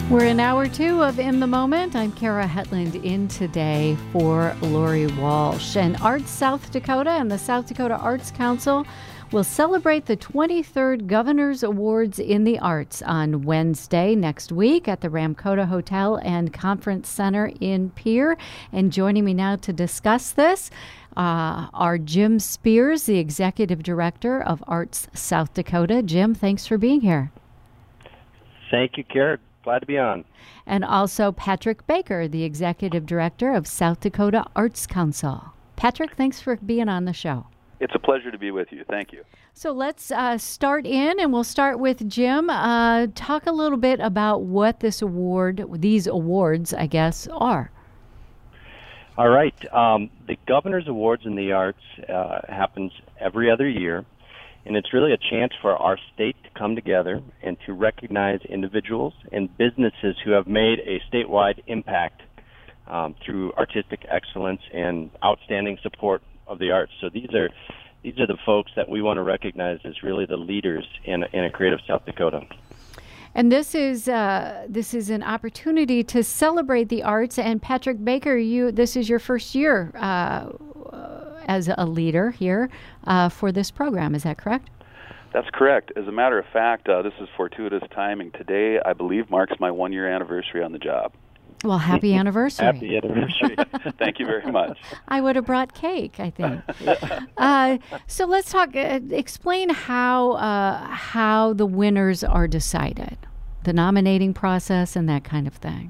We're in hour two of In the Moment. I'm Kara Hetland in today for Lori Walsh. And Arts South Dakota and the South Dakota Arts Council will celebrate the 23rd Governor's Awards in the Arts on Wednesday next week at the Ramkota Hotel and Conference Center in Pierre. And joining me now to discuss this are Jim Spears, the Executive Director of Arts South Dakota. Jim, thanks for being here. Thank you, Kara. Glad to be on. And also Patrick Baker, the Executive Director of South Dakota Arts Council. Patrick, thanks for being on the show. It's a pleasure to be with you. Thank you. So let's start in, and we'll start with Jim. Talk a little bit about what these awards, I guess, are. All right. The Governor's Awards in the Arts happens every other year. And it's really a chance for our state to come together and to recognize individuals and businesses who have made a statewide impact through artistic excellence and outstanding support of the arts. So these are the folks that we want to recognize as really the leaders in a creative South Dakota. And this is an opportunity to celebrate the arts. And Patrick Baker, this is your first year as a leader here for this program. Is that correct? That's correct. As a matter of fact, this is fortuitous timing. Today, I believe, marks my one-year anniversary on the job. Well, happy anniversary. Happy anniversary. Thank you very much. I would have brought cake, I think. So let's talk, explain how the winners are decided, the nominating process and that kind of thing.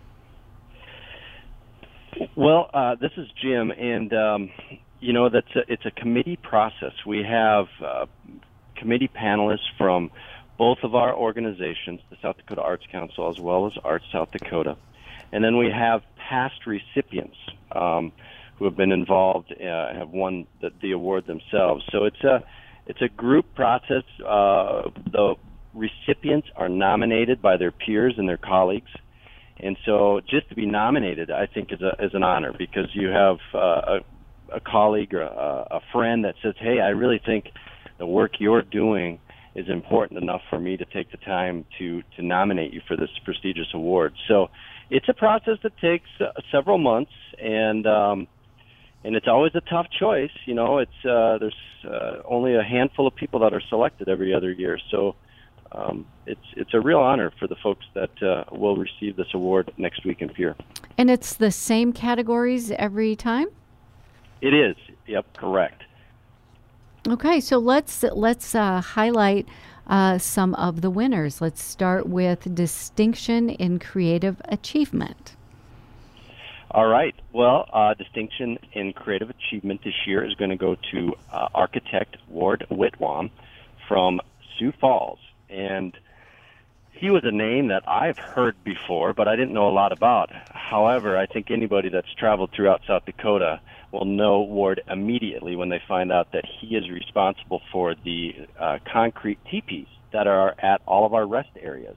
Well, this is Jim, and it's a committee process. We have committee panelists from both of our organizations, the South Dakota Arts Council as well as Arts South Dakota. And then we have past recipients who have been involved, have won the award themselves. So it's a group process. The recipients are nominated by their peers and their colleagues. And so just to be nominated, I think, is an honor, because you have a colleague or a friend that says, hey, I really think the work you're doing is important enough for me to take the time to nominate you for this prestigious award. So it's a process that takes several months, and it's always a tough choice. You know, there's only a handful of people that are selected every other year. So it's a real honor for the folks that will receive this award next week in Pierre. And it's the same categories every time? It is. Yep, correct. Okay, so let's highlight some of the winners. Let's start with Distinction in Creative Achievement. All right. Well, Distinction in Creative Achievement this year is going to go to architect Ward Whitwam from Sioux Falls. And he was a name that I've heard before, but I didn't know a lot about. However, I think anybody that's traveled throughout South Dakota will know Ward immediately when they find out that he is responsible for the concrete teepees that are at all of our rest areas.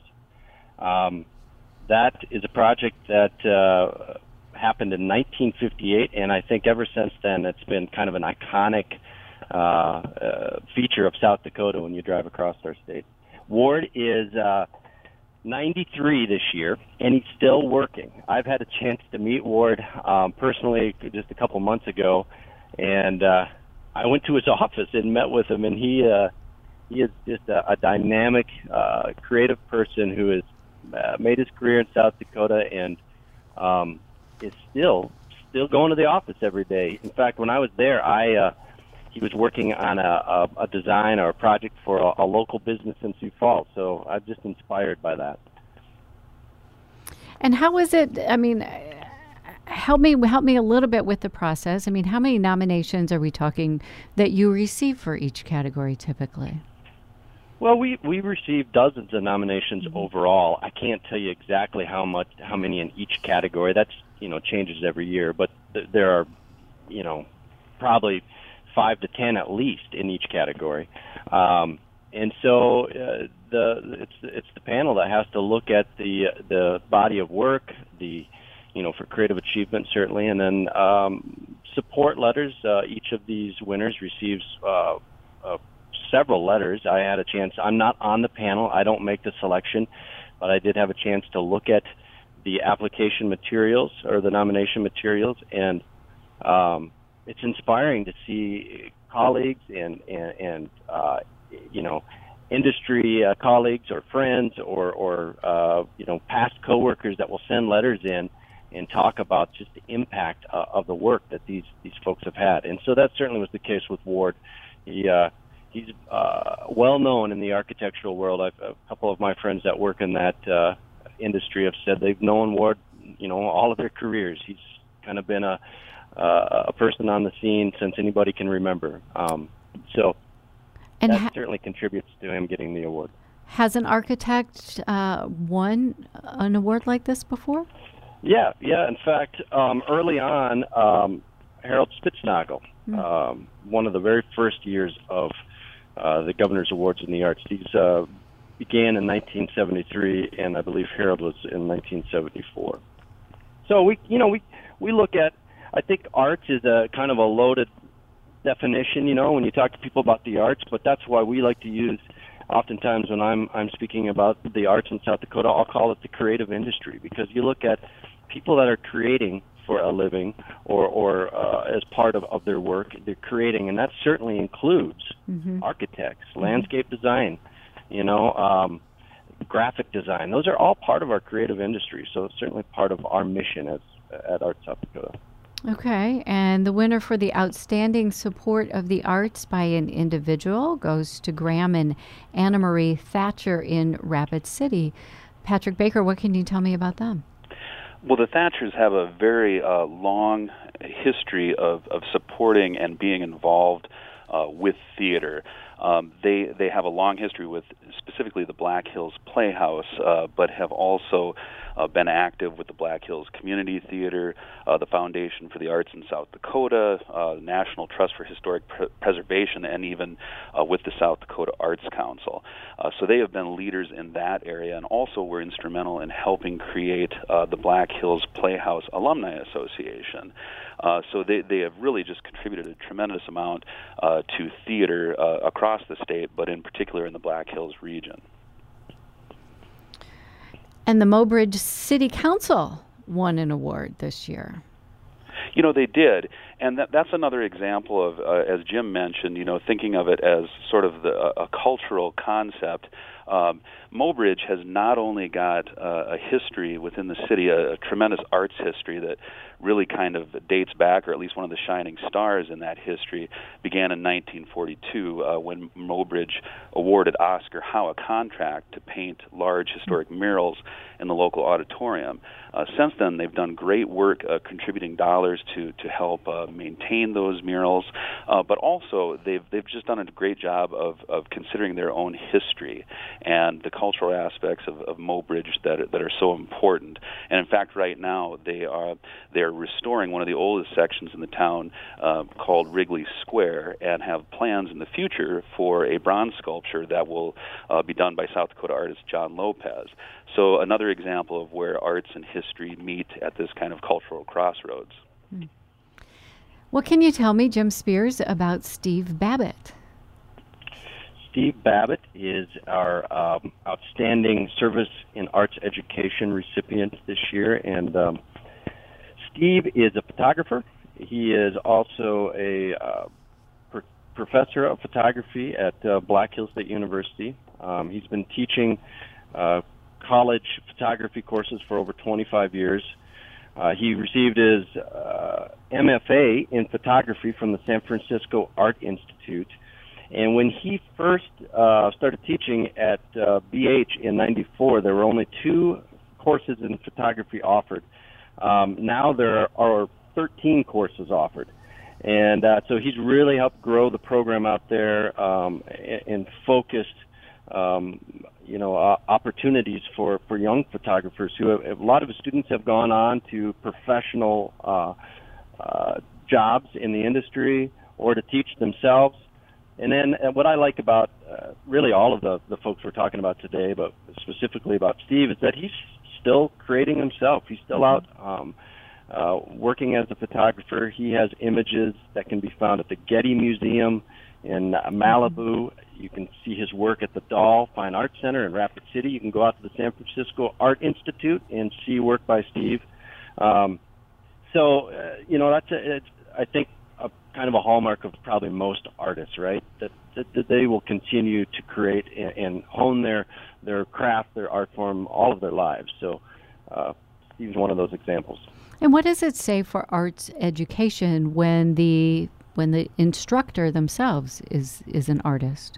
That is a project that happened in 1958, and I think ever since then it's been kind of an iconic feature of South Dakota when you drive across our state. Ward is 93 this year, and he's still working. I've had a chance to meet Ward personally just a couple months ago, and I went to his office and met with him, and he is just a dynamic, creative person who has made his career in South Dakota and is still going to the office every day. In fact, when I was there, he was working on a design or a project for a local business in Sioux Falls. So I'm just inspired by that. And how is it? I mean, help me a little bit with the process. I mean, how many nominations are we talking that you receive for each category typically? Well, we receive dozens of nominations overall. I can't tell you exactly how many in each category. That's changes every year, but there are probably 5 to 10 at least in each category. And so it's the panel that has to look at the body of work, for creative achievement certainly, and then support letters. Each of these winners receives several letters. I had a chance. I'm not on the panel. I don't make the selection. but I did have a chance to look at the application materials or the nomination materials, and it's inspiring to see colleagues and industry colleagues or friends or past coworkers that will send letters in and talk about just the impact of the work that these folks have had. And so that certainly was the case with Ward. He's well known in the architectural world. A couple of my friends that work in that industry have said they've known Ward, all of their careers. He's kind of been a person on the scene since anybody can remember. And that certainly contributes to him getting the award. Has an architect won an award like this before? Yeah. In fact, early on, Harold Spitznagel, one of the very first years of the Governor's Awards in the Arts, these began in 1973, and I believe Harold was in 1974. So we look at, I think arts is a kind of a loaded definition, when you talk to people about the arts, but that's why we like to use, oftentimes when I'm speaking about the arts in South Dakota, I'll call it the creative industry, because you look at people that are creating for a living or as part of their work, they're creating, and that certainly includes architects, landscape design, graphic design. Those are all part of our creative industry, so it's certainly part of our mission at Arts South Dakota. Okay, and the winner for the outstanding support of the arts by an individual goes to Graham and Anna Marie Thatcher in Rapid City. Patrick Baker, what can you tell me about them? Well, the Thatchers have a very long history of supporting and being involved with theater. They have a long history with specifically the Black Hills Playhouse, but have also been active with the Black Hills Community Theater, the Foundation for the Arts in South Dakota, the National Trust for Historic Preservation, and even with the South Dakota Arts Council. So they have been leaders in that area, and also were instrumental in helping create the Black Hills Playhouse Alumni Association. So they have really just contributed a tremendous amount to theater across the state, but in particular in the Black Hills region. And the Mobridge City Council won an award this year. They did, and that's another example of, as Jim mentioned, thinking of it as sort of a cultural concept. Mobridge has not only got a history within the city, a tremendous arts history that really kind of dates back, or at least one of the shining stars in that history began in 1942 when Mobridge awarded Oscar Howe a contract to paint large historic murals in the local auditorium. Since then, they've done great work contributing dollars to help maintain those murals, but also they've just done a great job of considering their own history and the cultural aspects of Mobridge that are so important. And in fact, right now they're restoring one of the oldest sections in the town called Wrigley Square, and have plans in the future for a bronze sculpture that will be done by South Dakota artist John Lopez. So another example of where arts and history meet at this kind of cultural crossroads. What can you tell me, Jim Spears, about Steve Babbitt? Steve Babbitt is our outstanding service in arts education recipient this year, and Steve is a photographer. He is also a professor of photography at Black Hills State University. He's been teaching college photography courses for over 25 years. He received his MFA in photography from the San Francisco Art Institute. And when he first started teaching at BH in '94, there were only 2 courses in photography offered. Now there are 13 courses offered. And so he's really helped grow the program out there and focused opportunities for young photographers who a lot of the students have gone on to professional jobs in the industry or to teach themselves. And then what I like about really all of the folks we're talking about today, but specifically about Steve, is that he's still creating himself. He's still out working as a photographer. He has images that can be found at the Getty Museum in Malibu. You can see his work at the Dahl Fine Arts Center in Rapid City. You can go out to the San Francisco Art Institute and see work by Steve. It's, I think, a kind of a hallmark of probably most artists, right? That they will continue to create and hone their craft, their art form, all of their lives. So Steve's one of those examples. And what does it say for arts education when the instructor themselves is an artist?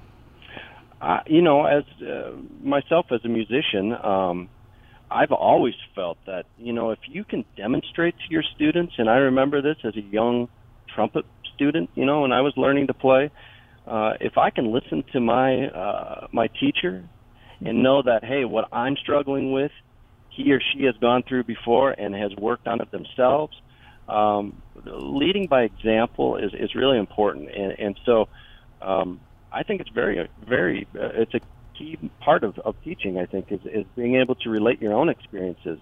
As myself as a musician, I've always felt that, if you can demonstrate to your students, and I remember this as a young trumpet student, when I was learning to play, if I can listen to my teacher and know that, hey, what I'm struggling with, he or she has gone through before and has worked on it themselves, leading by example is really important. And so I think it's very, very, it's a key part of teaching, I think, is being able to relate your own experiences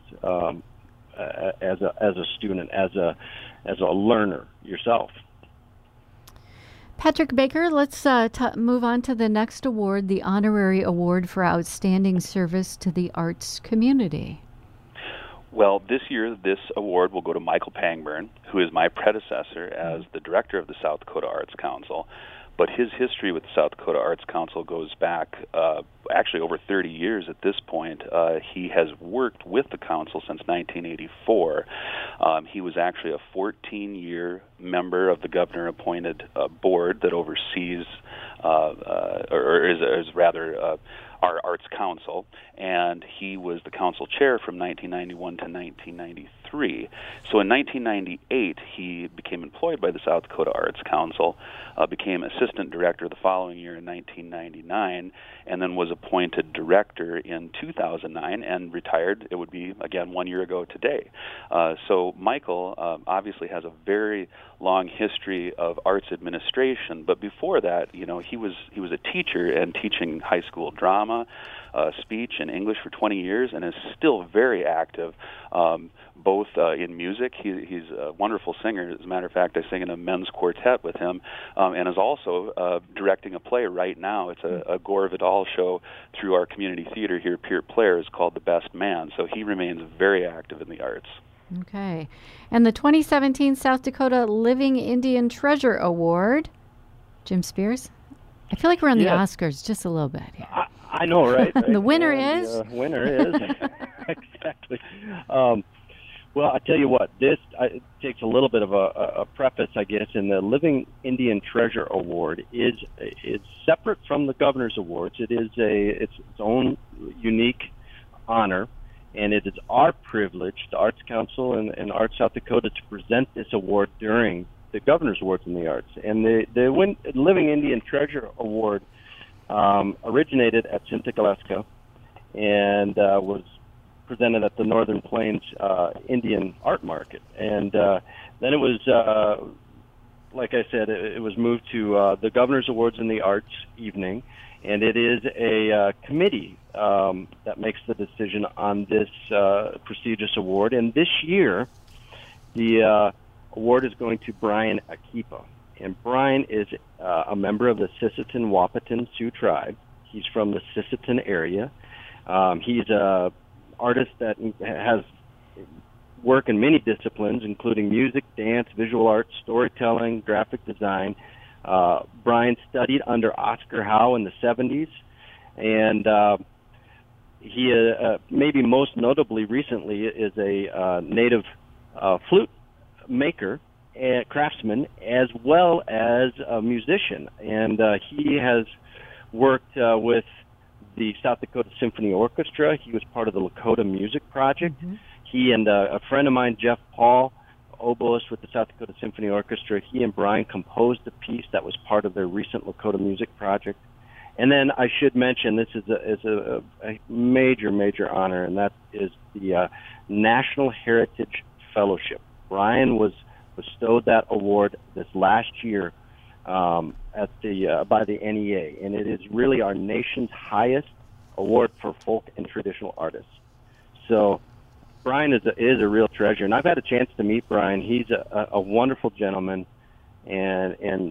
as a student, as a learner yourself. Patrick Baker, let's move on to the next award, the Honorary Award for Outstanding Service to the Arts Community. Well, this year, this award will go to Michael Pangburn, who is my predecessor as the director of the South Dakota Arts Council. But his history with the South Dakota Arts Council goes back actually over 30 years at this point. He has worked with the council since 1984. He was actually a 14-year member of the governor-appointed board that oversees, or is rather, our Arts Council, and he was the council chair from 1991 to 1993. So in 1998, he became employed by the South Dakota Arts Council, became assistant director the following year in 1999, and then was appointed director in 2009 and retired. It would be, again, 1 year ago today. So Michael obviously has a very long history of arts administration, but before that, he was a teacher and teaching high school drama, speech, and English for 20 years, and is still very active, both in music. He's a wonderful singer. As a matter of fact, I sing in a men's quartet with him, and is also directing a play right now. It's a Gore Vidal show through our community theater here, Peer Players, called The Best Man. So he remains very active in the arts. Okay. And the 2017 South Dakota Living Indian Treasure Award, Jim Spears? I feel like we're on the Oscars just a little bit. Yeah. I know, right? The winner is? The winner is. Exactly. Well, I tell you what, this takes a little bit of a preface, I guess, and the Living Indian Treasure Award is separate from the Governor's Awards. It is its own unique honor, and it is our privilege, the Arts Council and Arts South Dakota, to present this award during the Governor's Awards in the Arts. And the Living Indian Treasure Award originated at Cinta and was presented at the Northern Plains Indian Art Market. And then it was, like I said, it was moved to the Governor's Awards in the Arts evening, and it is a committee that makes the decision on this prestigious award. And this year, the award is going to Brian Akipa. And Brian is a member of the Sisseton Wahpeton Sioux tribe. He's from the Sisseton area. He's a artist that has work in many disciplines, including music, dance, visual arts, storytelling, graphic design. Brian studied under Oscar Howe in the 70s, and he maybe most notably recently is a native flute maker and craftsman, as well as a musician. And he has worked with the South Dakota Symphony Orchestra. He was part of the Lakota Music Project. Mm-hmm. He and a friend of mine, Jeff Paul, oboist with the South Dakota Symphony Orchestra, he and Brian composed a piece that was part of their recent Lakota Music Project. And then I should mention, this is a major honor, and that is the National Heritage Fellowship. Brian was bestowed that award this last year by the NEA, and it is really our nation's highest award for folk and traditional artists. So Brian is a real treasure, and I've had a chance to meet Brian. He's a wonderful gentleman, and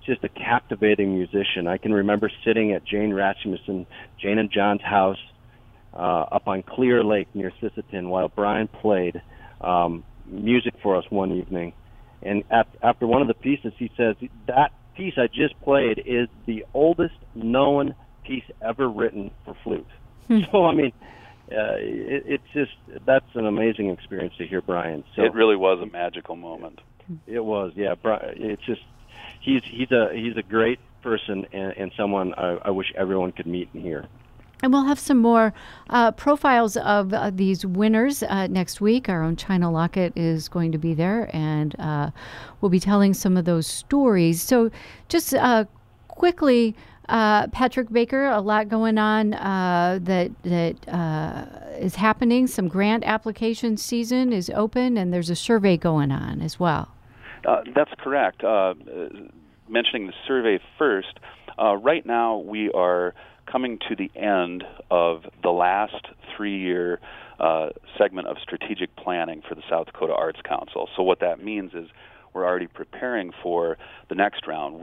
just a captivating musician. I can remember sitting at Jane and John's house up on Clear Lake near Sisseton while Brian played music for us one evening. And after one of the pieces, he says, that piece I just played is the oldest known piece ever written for flute. So, I mean, it's just, that's an amazing experience to hear Brian. So it really was a magical moment. It was, yeah. It's just, he's a great person and someone I wish everyone could meet and hear. And we'll have some more profiles of these winners next week. Our own China Lockett is going to be there, and we'll be telling some of those stories. So just quickly, Patrick Baker, a lot going on that is happening. Some grant application season is open, and there's a survey going on as well. That's correct. Mentioning the survey first, right now we are coming to the end of the last 3-year segment of strategic planning for the South Dakota Arts Council. So what that means is we're already preparing for the next round.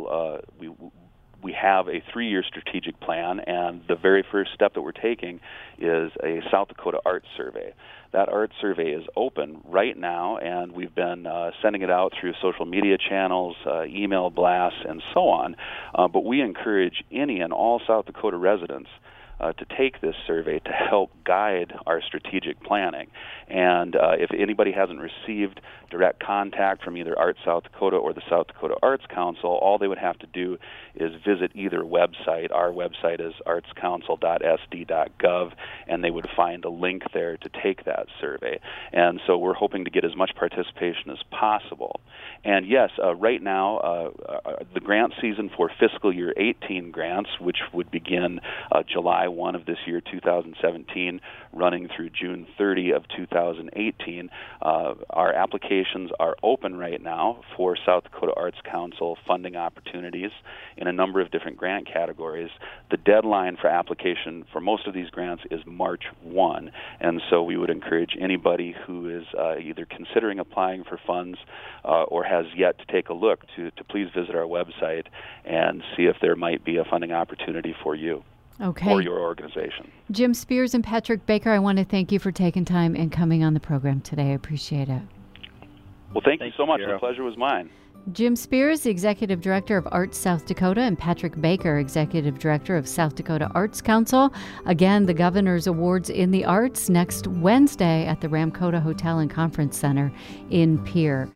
We have a 3-year strategic plan, and the very first step that we're taking is a South Dakota Arts Survey. That Arts Survey is open right now, and we've been sending it out through social media channels, email blasts, and so on. But we encourage any and all South Dakota residents to take this survey to help guide our strategic planning. And if anybody hasn't received direct contact from either Arts South Dakota or the South Dakota Arts Council, all they would have to do is visit either website. Our website is artscouncil.sd.gov, and they would find a link there to take that survey. And so we're hoping to get as much participation as possible. And yes, right now, the grant season for fiscal year 18 grants, which would begin July 1 of this year, 2017, running through June 30 of 2018, our applications are open right now for South Dakota Arts Council funding opportunities in a number of different grant categories. The deadline for application for most of these grants is March 1, and so we would encourage anybody who is either considering applying for funds or has yet to take a look to please visit our website and see if there might be a funding opportunity for you. Okay. Or your organization. Jim Spears and Patrick Baker, I want to thank you for taking time and coming on the program today. I appreciate it. Well, thank you so much. The pleasure was mine. Jim Spears, the Executive Director of Arts South Dakota, and Patrick Baker, Executive Director of South Dakota Arts Council. Again, the Governor's Awards in the Arts next Wednesday at the Ramkota Hotel and Conference Center in Pierre.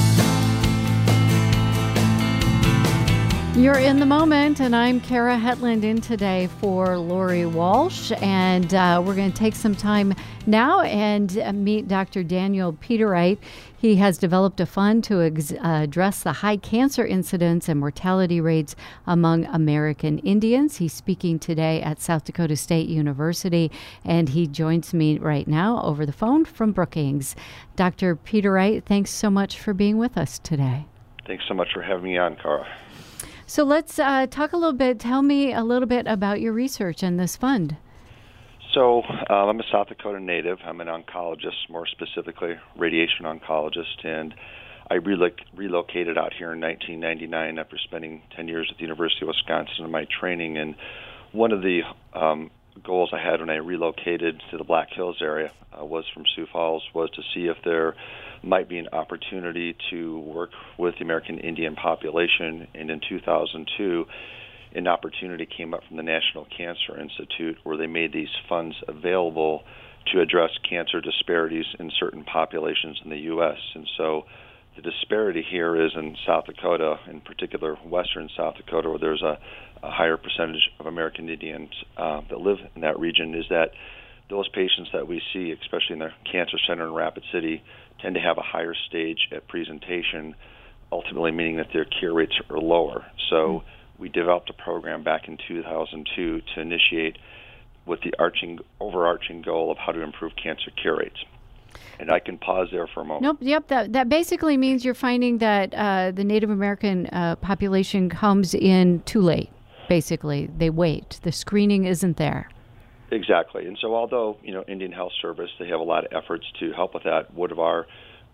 You're in the moment, and I'm Kara Hetland in today for Lori Walsh, and we're going to take some time now and meet Dr. Daniel Peterite. He has developed a fund to address the high cancer incidence and mortality rates among American Indians. He's speaking today at South Dakota State University, and he joins me right now over the phone from Brookings. Dr. Peterite, thanks so much for being with us today. Thanks so much for having me on, Kara. So let's talk a little bit. Tell me a little bit about your research and this fund. So I'm a South Dakota native. I'm an oncologist, more specifically radiation oncologist, and I relocated out here in 1999 after spending 10 years at the University of Wisconsin in my training. And one of the goals I had when I relocated to the Black Hills area was from Sioux Falls, was to see if there might be an opportunity to work with the American Indian population. And in 2002, an opportunity came up from the National Cancer Institute where they made these funds available to address cancer disparities in certain populations in the U.S. And so the disparity here is in South Dakota, in particular western South Dakota, where there's a higher percentage of American Indians that live in that region, is that those patients that we see, especially in the cancer center in Rapid City, tend to have a higher stage at presentation, ultimately meaning that their cure rates are lower. So we developed a program back in 2002 to initiate with the overarching goal of how to improve cancer cure rates. And I can pause there for a moment. That basically means you're finding that the Native American population comes in too late, basically. They wait. The screening isn't there. Exactly. And so although, Indian Health Service, they have a lot of efforts to help with that, one of our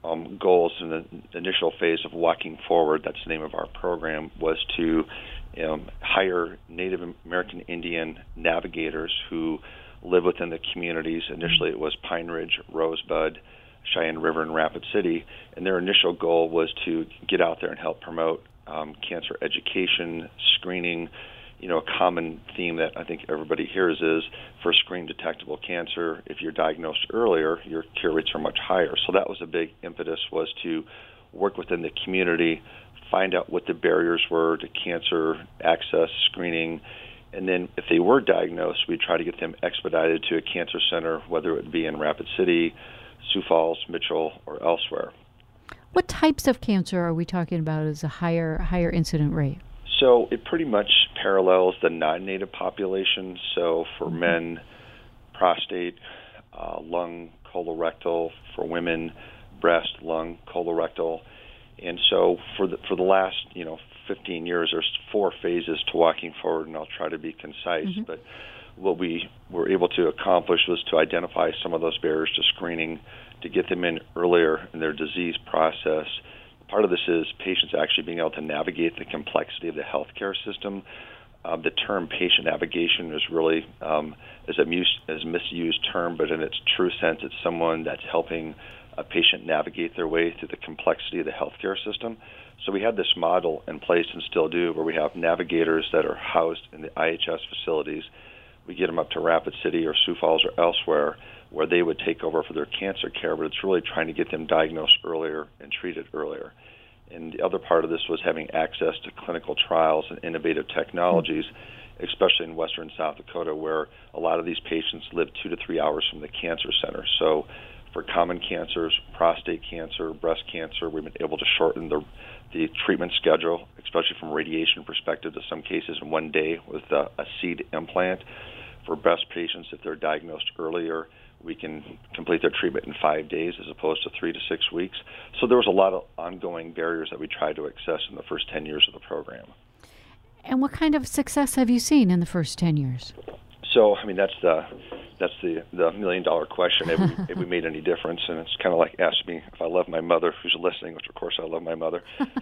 goals in the initial phase of Walking Forward, that's the name of our program, was to hire Native American Indian navigators who live within the communities. Initially it was Pine Ridge, Rosebud, Cheyenne River, and Rapid City, and their initial goal was to get out there and help promote cancer education, screening. A common theme that I think everybody hears is for screen detectable cancer, if you're diagnosed earlier, your cure rates are much higher. So that was a big impetus, was to work within the community, find out what the barriers were to cancer access, screening, and then if they were diagnosed, we'd try to get them expedited to a cancer center, whether it be in Rapid City, Sioux Falls, Mitchell, or elsewhere. What types of cancer are we talking about as a higher incident rate? So it pretty much parallels the non-native population. So for men, prostate, lung, colorectal; for women, breast, lung, colorectal. And so for the last 15 years, there's 4 phases to Walking Forward, and I'll try to be concise. Mm-hmm. But what we were able to accomplish was to identify some of those barriers to screening, to get them in earlier in their disease process. Part of this is patients actually being able to navigate the complexity of the healthcare system. The term patient navigation is really is a misused term, but in its true sense, it's someone that's helping a patient navigate their way through the complexity of the healthcare system. So we had this model in place, and still do, where we have navigators that are housed in the IHS facilities. We get them up to Rapid City or Sioux Falls or elsewhere, where they would take over for their cancer care, but it's really trying to get them diagnosed earlier and treated earlier. And the other part of this was having access to clinical trials and innovative technologies, especially in western South Dakota, where a lot of these patients live 2 to 3 hours from the cancer center. So for common cancers, prostate cancer, breast cancer, we've been able to shorten the treatment schedule, especially from radiation perspective, to some cases in 1 day with a seed implant. For breast patients, if they're diagnosed earlier, we can complete their treatment in 5 days as opposed to 3 to 6 weeks. So there was a lot of ongoing barriers that we tried to access in the first 10 years of the program. And what kind of success have you seen in the first 10 years? So, that's the $1 million question. Have we made any difference? And it's kind of like asking me if I love my mother, who's listening, which of course I love my mother.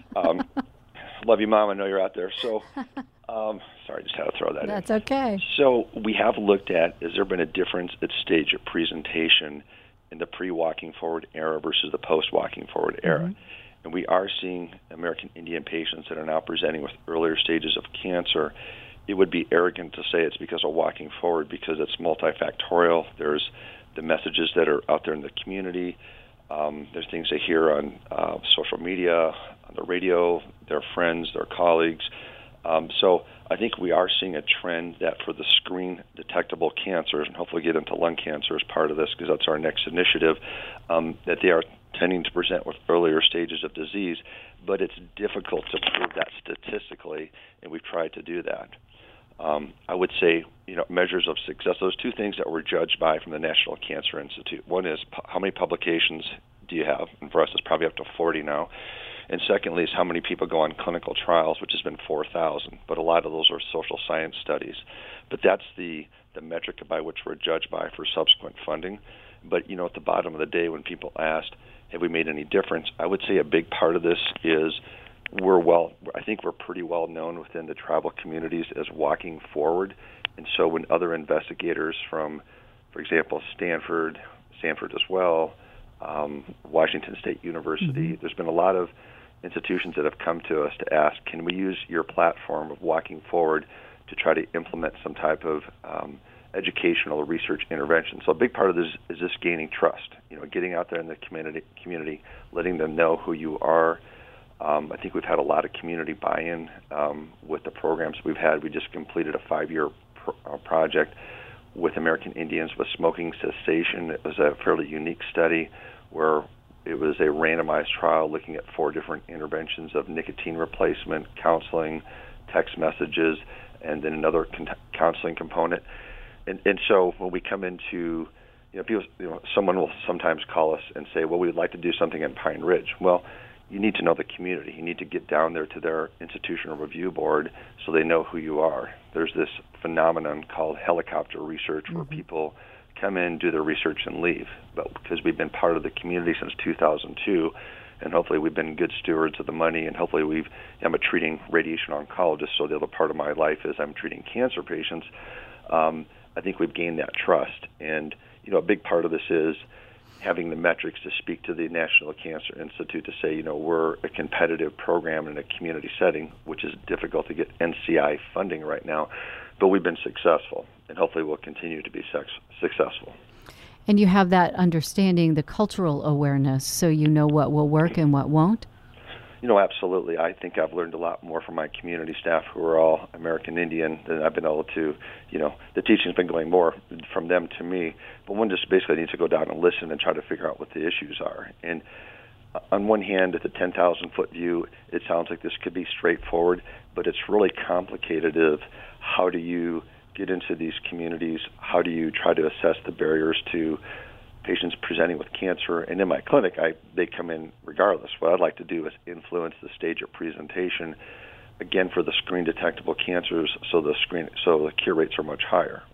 Love you, Mom. I know you're out there. So, sorry, just had to throw that in. That's okay. So we have looked at, has there been a difference at stage of presentation in the pre-Walking Forward era versus the post-Walking Forward era? Mm-hmm. And we are seeing American Indian patients that are now presenting with earlier stages of cancer. It would be arrogant to say it's because of Walking Forward, because it's multifactorial. There's the messages that are out there in the community. There's things they hear on social media, on the radio, their friends, their colleagues. So I think we are seeing a trend that for the screen detectable cancers, and hopefully get into lung cancer as part of this because that's our next initiative, that they are tending to present with earlier stages of disease, but it's difficult to prove that statistically, and we've tried to do that. I would say, measures of success, those 2 things that we're judged by from the National Cancer Institute. One is how many publications do you have? And for us, it's probably up to 40 now. And secondly is how many people go on clinical trials, which has been 4,000. But a lot of those are social science studies. But that's the metric by which we're judged by for subsequent funding. But, at the bottom of the day, when people asked, have we made any difference, I would say a big part of this is I think we're pretty well known within the tribal communities as Walking Forward. And so when other investigators from, for example, Stanford as well, Washington State University, there's been a lot of institutions that have come to us to ask, can we use your platform of Walking Forward to try to implement some type of educational or research intervention? So a big part of this is just gaining trust, getting out there in the community, letting them know who you are. I think we've had a lot of community buy-in with the programs we've had. We just completed a 5-year project with American Indians with smoking cessation. It was a fairly unique study where it was a randomized trial looking at 4 different interventions of nicotine replacement, counseling, text messages, and then another counseling component. And so when we come into, people, someone will sometimes call us and say, well, we'd like to do something in Pine Ridge. Well, you need to know the community. You need to get down there to their institutional review board so they know who you are. There's this phenomenon called helicopter research where people come in, do their research, and leave. But because we've been part of the community since 2002, and hopefully we've been good stewards of the money, and hopefully I'm a treating radiation oncologist, so the other part of my life is I'm treating cancer patients. I think we've gained that trust. And, a big part of this is having the metrics to speak to the National Cancer Institute to say, we're a competitive program in a community setting, which is difficult to get NCI funding right now, but we've been successful, and hopefully we'll continue to be successful. And you have that understanding, the cultural awareness, so you know what will work and what won't? Absolutely. I think I've learned a lot more from my community staff who are all American Indian than I've been able to, the teaching's been going more from them to me. But one just basically needs to go down and listen and try to figure out what the issues are. And on one hand, at the 10,000-foot view, it sounds like this could be straightforward, but it's really complicated of how do you get into these communities, how do you try to assess the barriers to patients presenting with cancer. And in my clinic, they come in regardless. What I'd like to do is influence the stage of presentation, again, for the screen-detectable cancers, so the cure rates are much higher.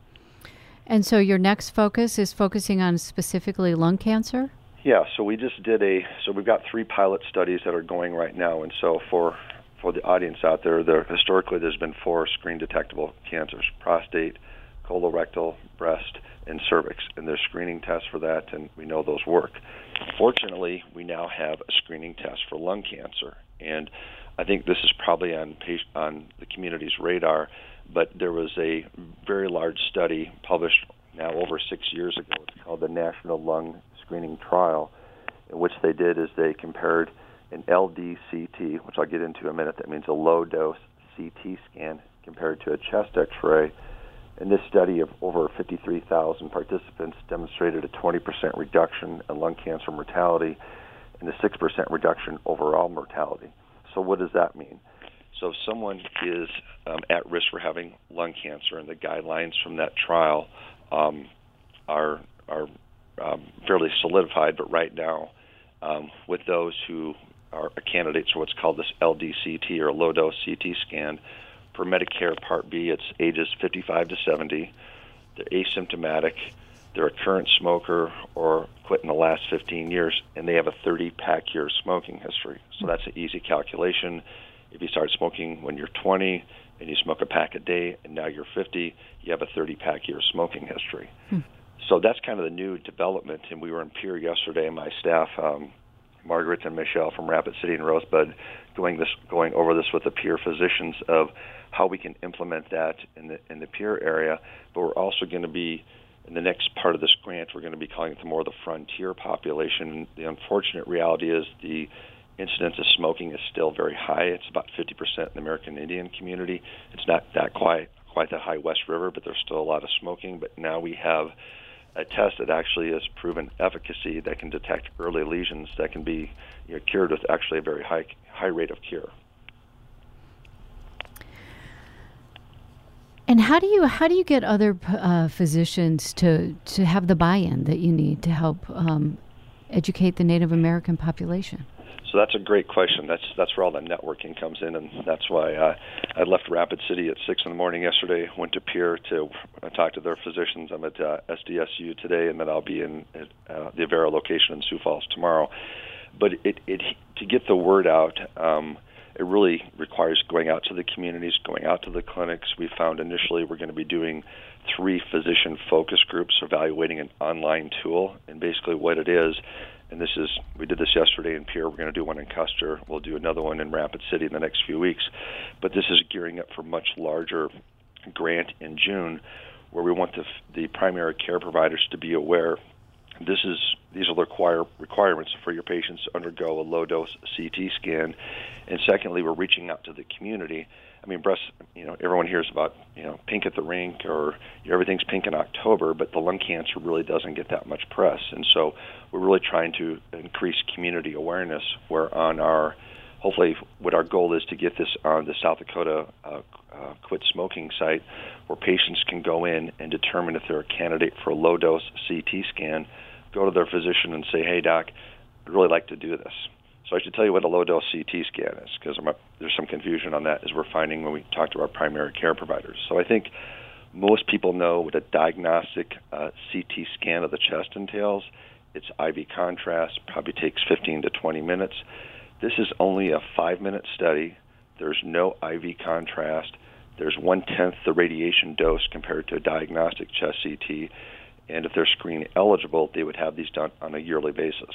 And so your next focus is focusing on specifically lung cancer? Yeah, so we just did we've got 3 pilot studies that are going right now. And so for the audience out there, historically there's been 4 screen-detectable cancers: prostate, colorectal, breast, and cervix, and there's screening tests for that, and we know those work. Fortunately, we now have a screening test for lung cancer, and I think this is probably on the community's radar, but there was a very large study published now over 6 years ago. It's called the National Lung Screening Trial, in which they did is they compared an LDCT, which I'll get into in a minute, that means a low-dose CT scan, compared to a chest X-ray. And this study of over 53,000 participants demonstrated a 20% reduction in lung cancer mortality and a 6% reduction overall mortality. So what does that mean? So if someone is at risk for having lung cancer, and the guidelines from that trial are fairly solidified, but right now with those who are candidates for what's called this LDCT, or low-dose CT scan, for Medicare Part B, it's ages 55 to 70. They're asymptomatic. They're a current smoker or quit in the last 15 years, and they have a 30-pack year smoking history. So that's an easy calculation. If you start smoking when you're 20 and you smoke a pack a day, and now you're 50, you have a 30-pack year smoking history. So that's kind of the new development, and we were in Pierre yesterday, and my staff, Margaret and Michelle from Rapid City and Rosebud, going over this with the peer physicians of how we can implement that in the Pierre area. But we're also going to be, in the next part of this grant, we're going to be calling it the frontier population. The unfortunate reality is the incidence of smoking is still very high. It's about 50% in the American Indian community. It's not that quite that high West River, but there's still a lot of smoking. But now we have a test that actually has proven efficacy that can detect early lesions that can be cured with actually a very high rate of cure. And how do you get other physicians to have the buy-in that you need to help educate the Native American population? So that's a great question. That's where all the networking comes in, and that's why I left Rapid City at 6 in the morning yesterday, went to Pierre to talk to their physicians. I'm at SDSU today, and then I'll be in the Avera location in Sioux Falls tomorrow. But to get the word out, it really requires going out to the communities, going out to the clinics. We found initially we're going to be doing 3 physician focus groups evaluating an online tool, and basically what it is, and we did this yesterday in Pierre, we're going to do one in Custer, we'll do another one in Rapid City in the next few weeks, but this is gearing up for much larger grant in June, where we want the primary care providers to be aware these are the requirements for your patients to undergo a low-dose CT scan. And secondly, we're reaching out to the community. I mean, breast, everyone hears about, pink at the rink, or everything's pink in October, but the lung cancer really doesn't get that much press. And so we're really trying to increase community awareness, where hopefully what our goal is to get this on the South Dakota Quit Smoking site, where patients can go in and determine if they're a candidate for a low-dose CT scan, go to their physician and say, hey, doc, I'd really like to do this. So I should tell you what a low-dose CT scan is, because there's some confusion on that, as we're finding when we talk to our primary care providers. So I think most people know what a diagnostic CT scan of the chest entails. It's IV contrast, probably takes 15 to 20 minutes. This is only a 5-minute study. There's no IV contrast. There's 1/10 the radiation dose compared to a diagnostic chest CT. And if they're screen eligible, they would have these done on a yearly basis.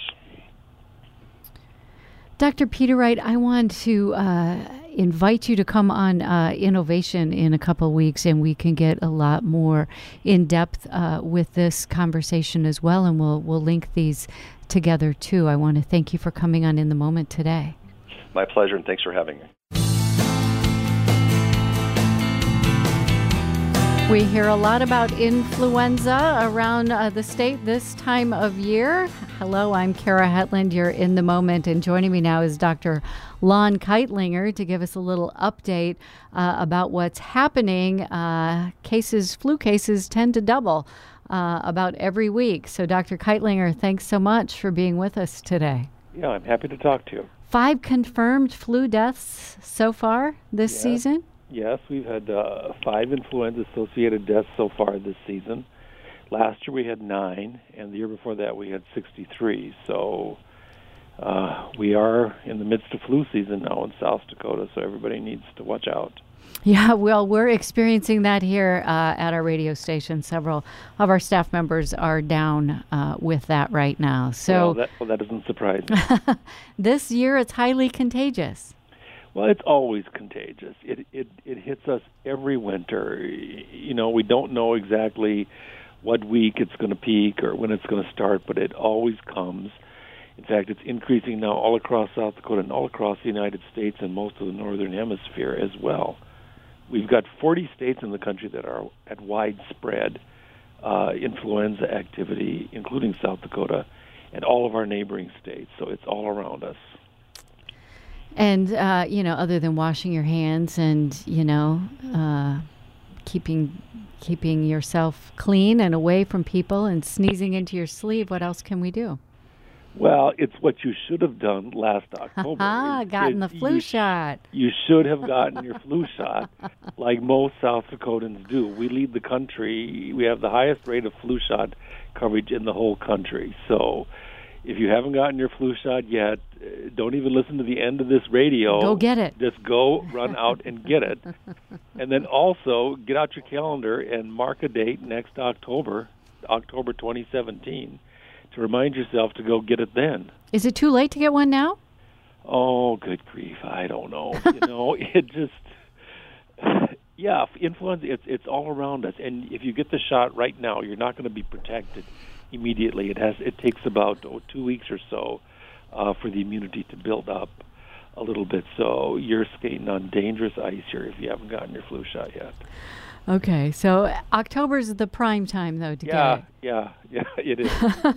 Dr. Peter Wright, I want to invite you to come on Innovation in a couple of weeks, and we can get a lot more in depth with this conversation as well, and we'll link these together too. I want to thank you for coming on In the Moment today. My pleasure, and thanks for having me. We hear a lot about influenza around the state this time of year. Hello, I'm Kara Hetland. You're In the Moment, and joining me now is Dr. Lon Keitlinger to give us a little update about what's happening. Flu cases tend to double about every week. So, Dr. Keitlinger, thanks so much for being with us today. Yeah, I'm happy to talk to you. 5 confirmed flu deaths so far this season? Yes, we've had 5 influenza-associated deaths so far this season. Last year we had 9, and the year before that we had 63. So we are in the midst of flu season now in South Dakota, so everybody needs to watch out. Yeah, well, we're experiencing that here at our radio station. Several of our staff members are down with that right now. So that doesn't surprise me. This year it's highly contagious. Well, it's always contagious. It hits us every winter. You know, we don't know exactly what week it's going to peak or when it's going to start, but it always comes. In fact, it's increasing now all across South Dakota and all across the United States and most of the Northern Hemisphere as well. We've got 40 states in the country that are at widespread influenza activity, including South Dakota and all of our neighboring states. So it's all around us. And, other than washing your hands and, keeping yourself clean and away from people and sneezing into your sleeve, what else can we do? Well, it's what you should have done last October. Gotten the flu shot. You should have gotten your flu shot like most South Dakotans do. We lead the country. We have the highest rate of flu shot coverage in the whole country. So if you haven't gotten your flu shot yet, don't even listen to the end of this radio. Go get it. Just go run out and get it. And then also get out your calendar and mark a date next October 2017, to remind yourself to go get it then. Is it too late to get one now? Oh, good grief. I don't know. It just, influenza, it's all around us. And if you get the shot right now, you're not going to be protected immediately. It takes about 2 weeks or so for the immunity to build up a little bit. So you're skating on dangerous ice here if you haven't gotten your flu shot yet. Okay, so October's the prime time, though, to get it. Yeah, it is.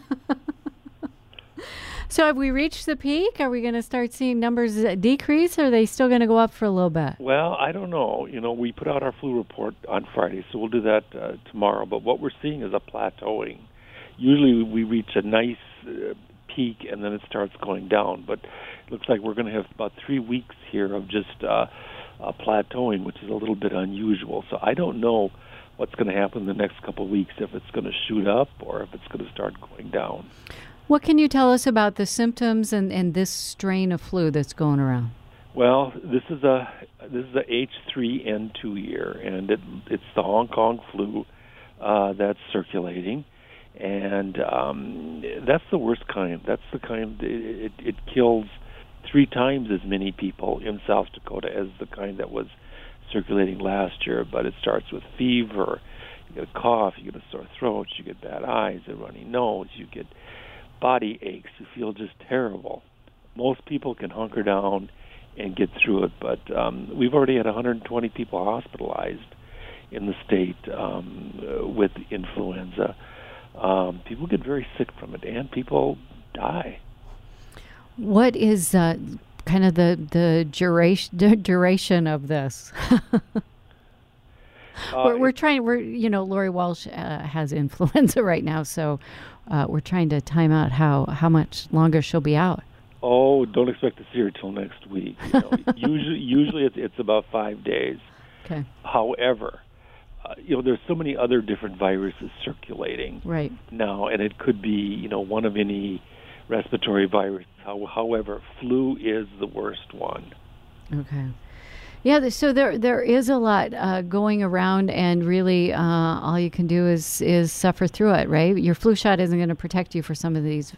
So have we reached the peak? Are we going to start seeing numbers decrease, or are they still going to go up for a little bit? Well, I don't know. We put out our flu report on Friday, so we'll do that tomorrow. But what we're seeing is a plateauing. Usually we reach a nice peak, and then it starts going down. But it looks like we're going to have about 3 weeks here of just plateauing, which is a little bit unusual. So I don't know what's going to happen in the next couple of weeks, if it's going to shoot up or if it's going to start going down. What can you tell us about the symptoms and this strain of flu that's going around? Well, this is a H3N2 year, and it's the Hong Kong flu that's circulating, and that's the worst kind. That's the kind it kills 3 times as many people in South Dakota as the kind that was circulating last year. But it starts with fever, you get a cough, you get a sore throat, you get bad eyes, a runny nose, you get body aches, you feel just terrible. Most people can hunker down and get through it, but we've already had 120 people hospitalized in the state with influenza. People get very sick from it, and people die. What is kind of the duration of this? Lori Walsh has influenza right now, so we're trying to time out how much longer she'll be out. Oh, don't expect to see her till next week. You know, usually it's about 5 days. Okay. However, there's so many other different viruses circulating Right now, and it could be one of any respiratory virus. However, flu is the worst one. Okay. Yeah, so there is a lot going around, and really all you can do is suffer through it, right? Your flu shot isn't going to protect you from some of these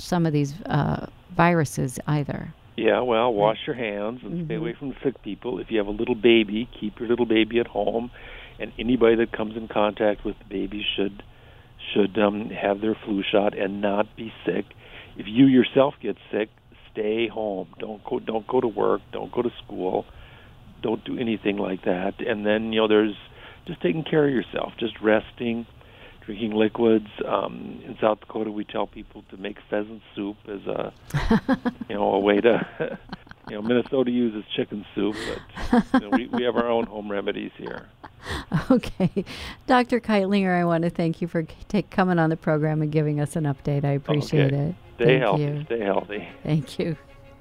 viruses either. Yeah, well, wash your hands and stay away from sick people. If you have a little baby, keep your little baby at home, and anybody that comes in contact with the baby should have their flu shot and not be sick. If you yourself get sick, stay home. Don't go to work. Don't go to school. Don't do anything like that. And then there's just taking care of yourself, just resting, drinking liquids. In South Dakota, we tell people to make pheasant soup as a a way to. Minnesota uses chicken soup, but we have our own home remedies here. Okay. Dr. Keitlinger, I want to thank you for coming on the program and giving us an update. I appreciate it. Stay healthy. Stay healthy. Thank you.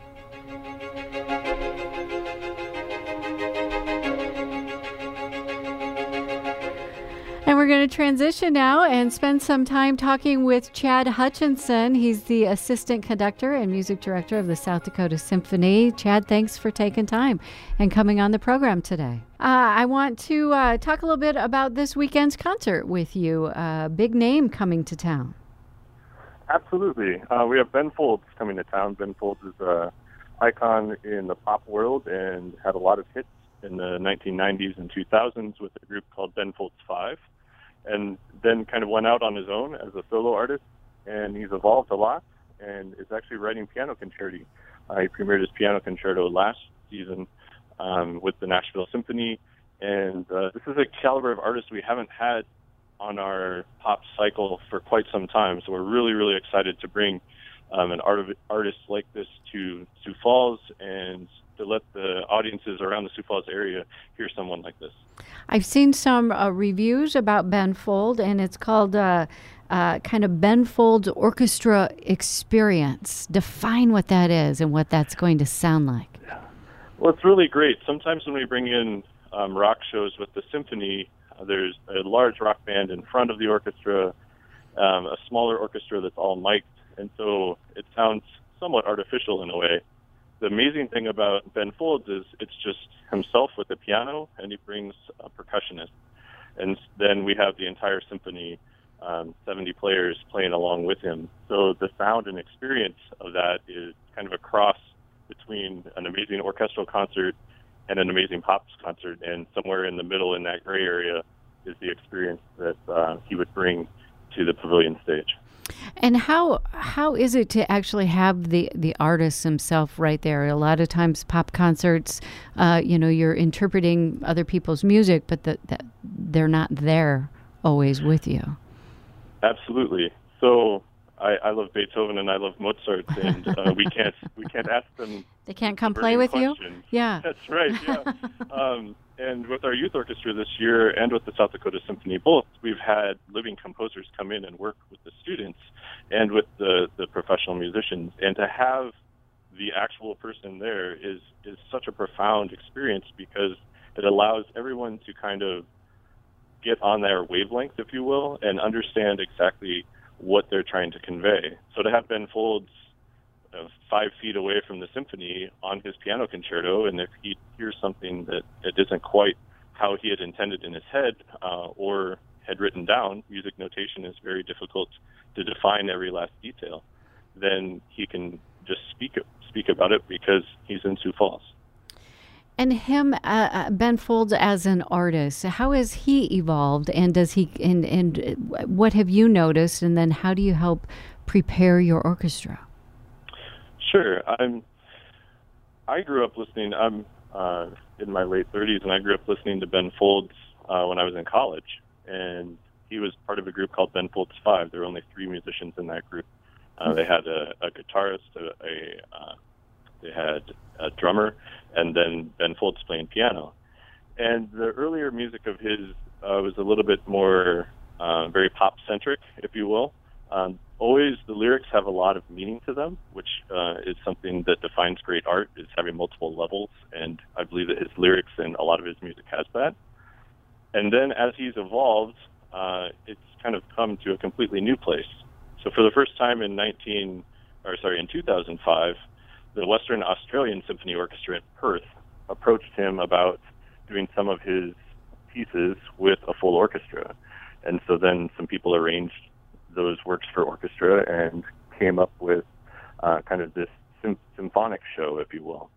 And we're going to transition now and spend some time talking with Chad Hutchinson. He's the assistant conductor and music director of the South Dakota Symphony. Chad, thanks for taking time and coming on the program today. I want to talk a little bit about this weekend's concert with you. Big name coming to town. Absolutely. We have Ben Folds coming to town. Ben Folds is an icon in the pop world and had a lot of hits in the 1990s and 2000s with a group called Ben Folds 5, and then kind of went out on his own as a solo artist, and he's evolved a lot and is actually writing piano concerti. He premiered his piano concerto last season with the Nashville Symphony, and this is a caliber of artist we haven't had on our pop cycle for quite some time, so we're really, really excited to bring an artist like this to Sioux Falls and to let the audiences around the Sioux Falls area hear someone like this. I've seen some reviews about Ben Folds, and it's called kind of Ben Folds Orchestra Experience. Define what that is and what that's going to sound like. Well, it's really great. Sometimes when we bring in rock shows with the symphony, there's a large rock band in front of the orchestra, a smaller orchestra that's all mic'd, and so it sounds somewhat artificial in a way. The amazing thing about Ben Folds is it's just himself with the piano, and he brings a percussionist. And then we have the entire symphony, 70 players playing along with him. So the sound and experience of that is kind of a cross between an amazing orchestral concert and an amazing pop concert, and somewhere in the middle in that gray area is the experience that he would bring to the pavilion stage. And how is it to actually have the artist himself right there? A lot of times pop concerts, you're interpreting other people's music, but they're not there always with you. Absolutely. So I love Beethoven and I love Mozart, and we can't ask them. They can't come play with you? Yeah. That's right, yeah. And with our youth orchestra this year and with the South Dakota Symphony both, we've had living composers come in and work with the students and with the professional musicians. And to have the actual person there is such a profound experience because it allows everyone to kind of get on their wavelength, if you will, and understand exactly what they're trying to convey. So to have Ben Folds 5 feet away from the symphony on his piano concerto, and if he hears something that isn't quite how he had intended in his head or had written down, music notation is very difficult to define every last detail, then he can just speak about it because he's in Sioux Falls. And him, Ben Folds, as an artist, how has he evolved, and does he? And what have you noticed? And then how do you help prepare your orchestra? Sure. I grew up listening. I'm in my late 30s, and I grew up listening to Ben Folds when I was in college. And he was part of a group called Ben Folds 5. There were only 3 musicians in that group. They had a guitarist, they had a drummer, and then Ben Folds playing piano. And the earlier music of his was a little bit more very pop-centric, if you will. always the lyrics have a lot of meaning to them, which is something that defines great art, is having multiple levels, and I believe that his lyrics and a lot of his music has that. And then as he's evolved, it's kind of come to a completely new place. So for the first time in 2005, the Western Australian Symphony Orchestra in Perth approached him about doing some of his pieces with a full orchestra. And so then some people arranged those works for orchestra and came up with kind of this symphonic show, if you will.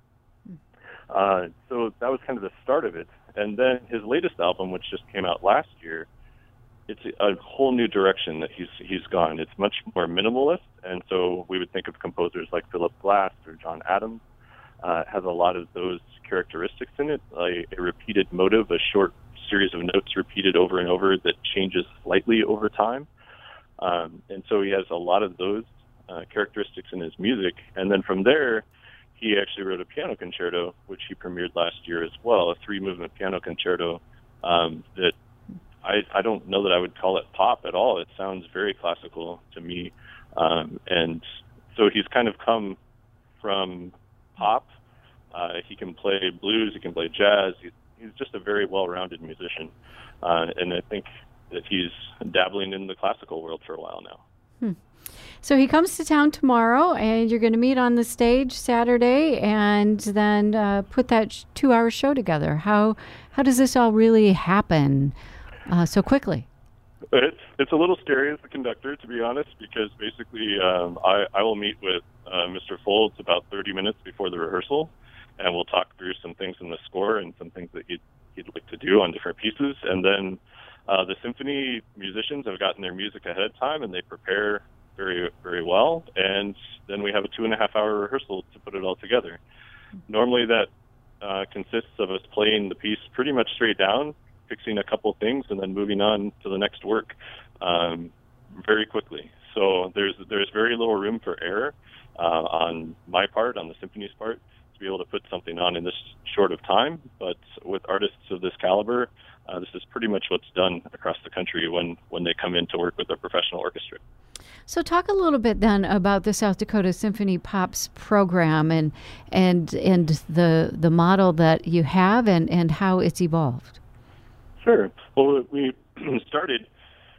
So that was kind of the start of it. And then his latest album, which just came out last year, it's a whole new direction that he's gone. It's much more minimalist, and so we would think of composers like Philip Glass or John Adams. Has a lot of those characteristics in it, a repeated motive, a short series of notes repeated over and over that changes slightly over time. And so he has a lot of those characteristics in his music. And then from there, he actually wrote a piano concerto, which he premiered last year as well, a 3-movement piano concerto that I don't know that I would call it pop at all. It sounds very classical to me. And so he's kind of come from pop. He can play blues, he can play jazz. He's just a very well-rounded musician. And I think that he's dabbling in the classical world for a while now. So he comes to town tomorrow, and you're going to meet on the stage Saturday and then put that 2-hour show together. How does this all really happen so quickly? It's a little scary as the conductor, to be honest, because basically I will meet with Mr. Folds about 30 minutes before the rehearsal, and we'll talk through some things in the score and some things that he'd like to do on different pieces. And then the symphony musicians have gotten their music ahead of time, and they prepare very, very well. And then we have a 2.5-hour rehearsal to put it all together. Normally that consists of us playing the piece pretty much straight down, fixing a couple things, and then moving on to the next work very quickly. So there's very little room for error on my part, on the symphony's part, to be able to put something on in this short of time. But with artists of this caliber, this is pretty much what's done across the country when they come in to work with a professional orchestra. So talk a little bit then about the South Dakota Symphony Pops program and the model that you have and how it's evolved. Sure. Well, we started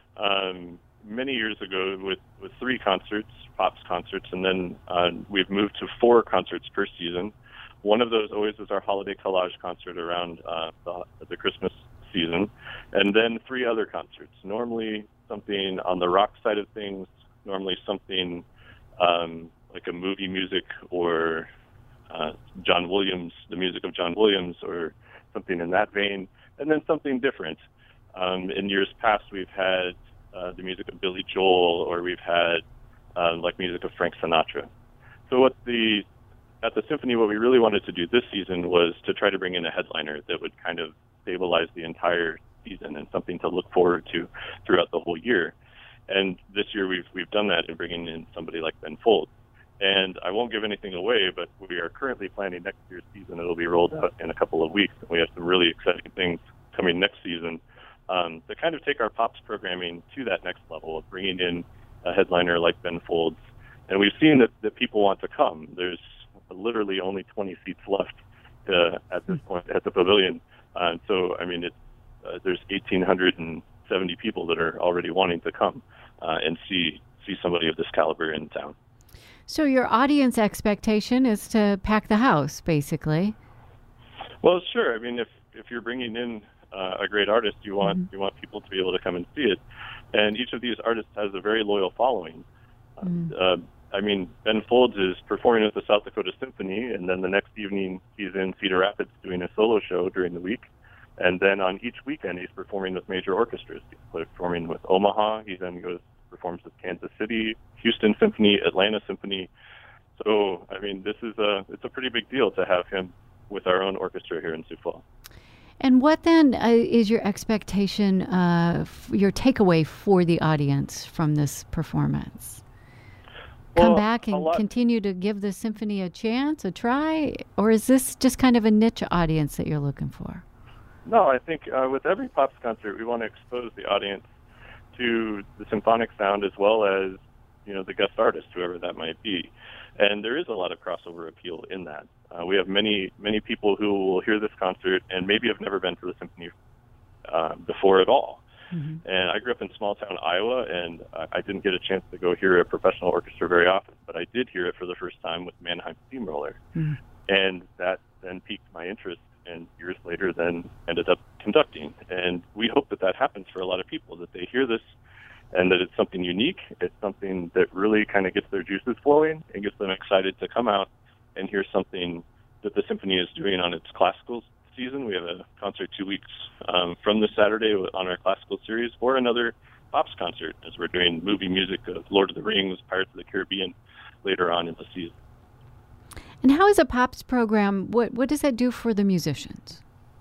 many years ago with 3 concerts, Pops concerts, and then we've moved to 4 concerts per season. One of those always is our holiday collage concert around the Christmas season, and then 3 other concerts. Normally something on the rock side of things, normally something like a movie music or John Williams, the music of John Williams, or something in that vein, and then something different. In years past, we've had the music of Billy Joel, or we've had like music of Frank Sinatra. So at the Symphony, what we really wanted to do this season was to try to bring in a headliner that would kind of stabilize the entire season and something to look forward to throughout the whole year. And this year we've done that in bringing in somebody like Ben Folds. And I won't give anything away, but we are currently planning next year's season. It'll be rolled out in a couple of weeks. And we have some really exciting things coming next season to kind of take our Pops programming to that next level of bringing in a headliner like Ben Folds. And we've seen that people want to come. There's literally only 20 seats left at this point at the pavilion. So, I mean, there's 1,870 people that are already wanting to come and see somebody of this caliber in town. So your audience expectation is to pack the house, basically. Well, sure. I mean, if you're bringing in a great artist, you want people to be able to come and see it. And each of these artists has a very loyal following. I mean, Ben Folds is performing with the South Dakota Symphony, and then the next evening he's in Cedar Rapids doing a solo show during the week. And then on each weekend he's performing with major orchestras. He's performing with Omaha. He then performs with Kansas City, Houston Symphony, Atlanta Symphony. So, I mean, it's a pretty big deal to have him with our own orchestra here in Sioux Falls. And what then is your expectation, your takeaway for the audience from this performance? Come back and continue to give the symphony a chance, a try? Or is this just kind of a niche audience that you're looking for? No, I think with every Pops concert, we want to expose the audience to the symphonic sound as well as the guest artist, whoever that might be. And there is a lot of crossover appeal in that. We have many people who will hear this concert and maybe have never been to the symphony before at all. Mm-hmm. And I grew up in small town Iowa, and I didn't get a chance to go hear a professional orchestra very often, but I did hear it for the first time with Mannheim Steamroller. Mm-hmm. And that then piqued my interest, and years later then ended up conducting. And we hope that happens for a lot of people, that they hear this and that it's something unique. It's something that really kind of gets their juices flowing and gets them excited to come out and hear something that the symphony is doing on its classical season. We have a concert 2 weeks from this Saturday on our classical series, or another Pops concert, as we're doing movie music of Lord of the Rings, Pirates of the Caribbean later on in the season. And how is a Pops program, what does that do for the musicians?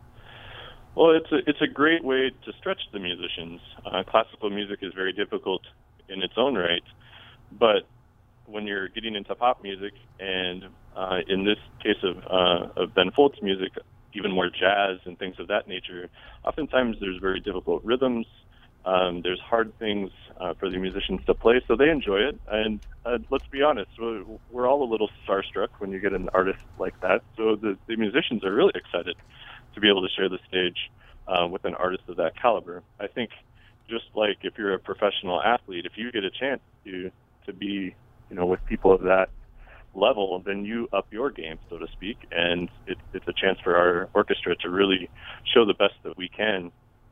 Well, it's a great way to stretch the musicians. Classical music is very difficult in its own right, but when you're getting into pop music, and in this case of Ben Folds' music, even more jazz and things of that nature, oftentimes there's very difficult rhythms. There's hard things for the musicians to play, so they enjoy it. And let's be honest, we're all a little starstruck when you get an artist like that. So the musicians are really excited to be able to share the stage with an artist of that caliber. I think just like if you're a professional athlete, if you get a chance to be, with people of that level, then you up your game, so to speak, and it's a chance for our orchestra to really show the best that we can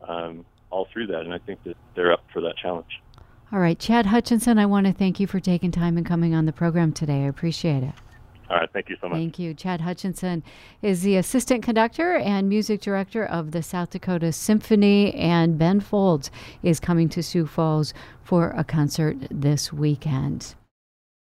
all through that, and I think that they're up for that challenge. All right, Chad Hutchinson, I want to thank you for taking time and coming on the program today. I appreciate it. All right, thank you so much. Thank you. Chad Hutchinson is the assistant conductor and music director of the South Dakota Symphony, and Ben Folds is coming to Sioux Falls for a concert this weekend.